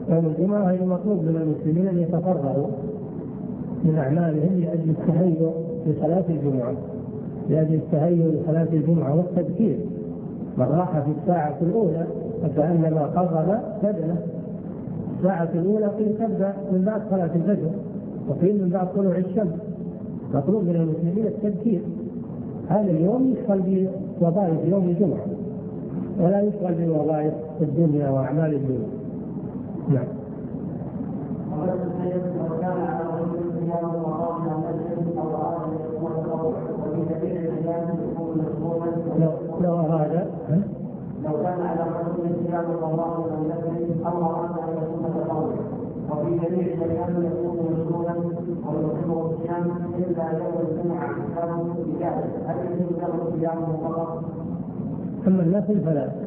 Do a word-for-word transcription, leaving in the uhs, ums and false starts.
يوم الجمعة هي المطلوب من المسلمين أن يتفرغوا من أعمالهم لأجل التهيؤ لصلاة الجمعة، لأجل التهيؤ لصلاة الجمعة والتذكير. من راح في الساعة الأولى فكأنما قرب بدنه. الساعة الأولى قيل تبدأ من بعد صلاة الفجر، وقيل من بعد طلوع الشمس. مطلوب من المسلمين التذكير. هذا اليوم يشغل بوظائف يوم الجمعة ولا يشغل بوظائف الدنيا وأعمال الدنيا. نعم. لو لو أراد لو كان على رسول الصيام رمضان او نفسه او اراد ان يكون تطوعا، وفي جميع الايام يكون مشغولا ويحب الصيام الا يوم الجمعه كانوا بذلك، هل يجوز له صيامه فقط؟ أما النفل فلا.